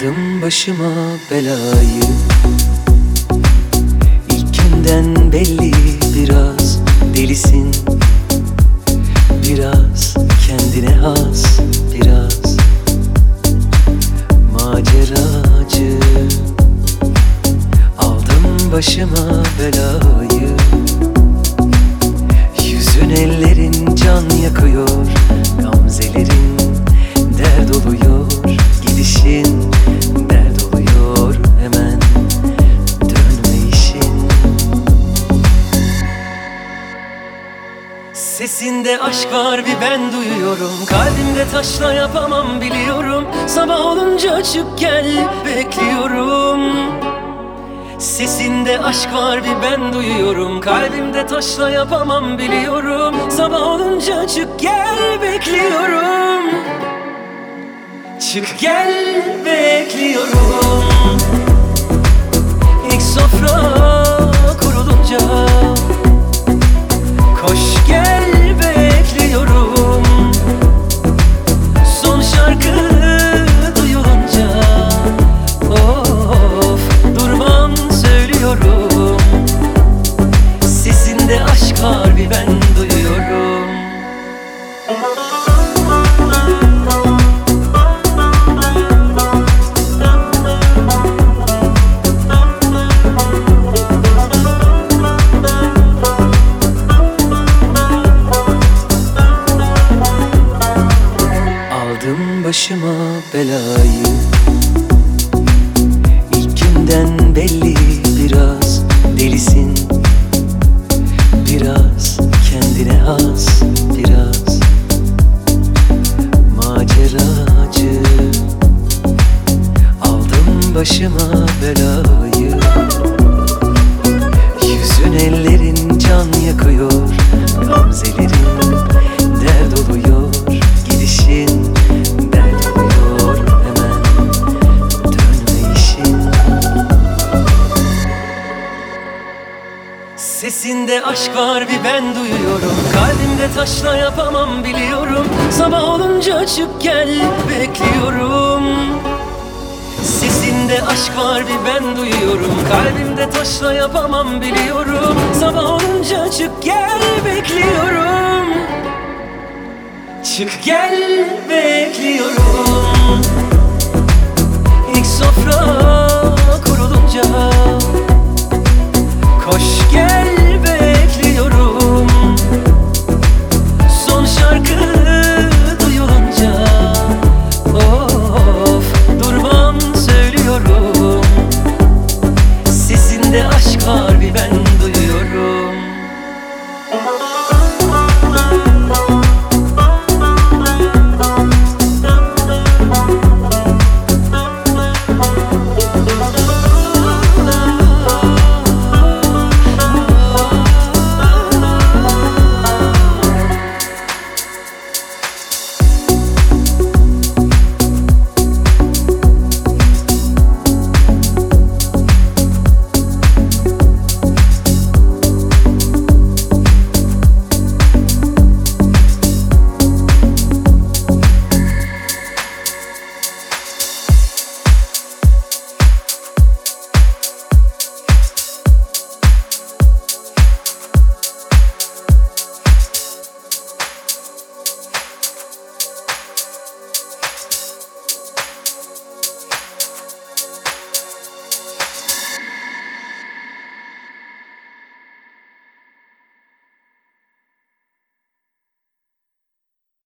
Aldım başıma belayı, İlkinden belli biraz delisin, biraz kendine has, biraz maceracı. Aldım başıma belayı, yüzün ellerin can yakıyor, gamzelerin dert oluyor, gidişin dert oluyor, hemen dönme işin. Sesinde aşk var bir ben duyuyorum, kalbimde taşla yapamam biliyorum. Sabah olunca çık gel bekliyorum. Sesinde aşk var bir ben duyuyorum, kalbimde taşla yapamam biliyorum. Sabah olunca çık gel bekliyorum. Çık gel bekliyorum. İlk sofra kurulunca koş gel bekliyorum. Son şarkı duyulunca of durmam söylüyorum. Sesinde aşk var bir ben duyuyorum. Aldım başıma belayı, İlkinden belli biraz delisin, biraz kendine has, biraz maceracı. Aldım başıma belayı, yüzün ellerin can yakıyor, gamzelerin dert oluyor, gidişin dert oluyor, hemen dönme işin. Sesinde aşk var bir ben duyuyorum, kalbimde taşla yapamam biliyorum. Sabah olunca çık gel bekliyorum. Sesinde aşk var bir ben duyuyorum, kalbimde taşla yapamam biliyorum. Sabah olunca çık gel bekliyorum. Çık gel bekliyorum. İlk sofra kurulunca koş gel bekliyorum.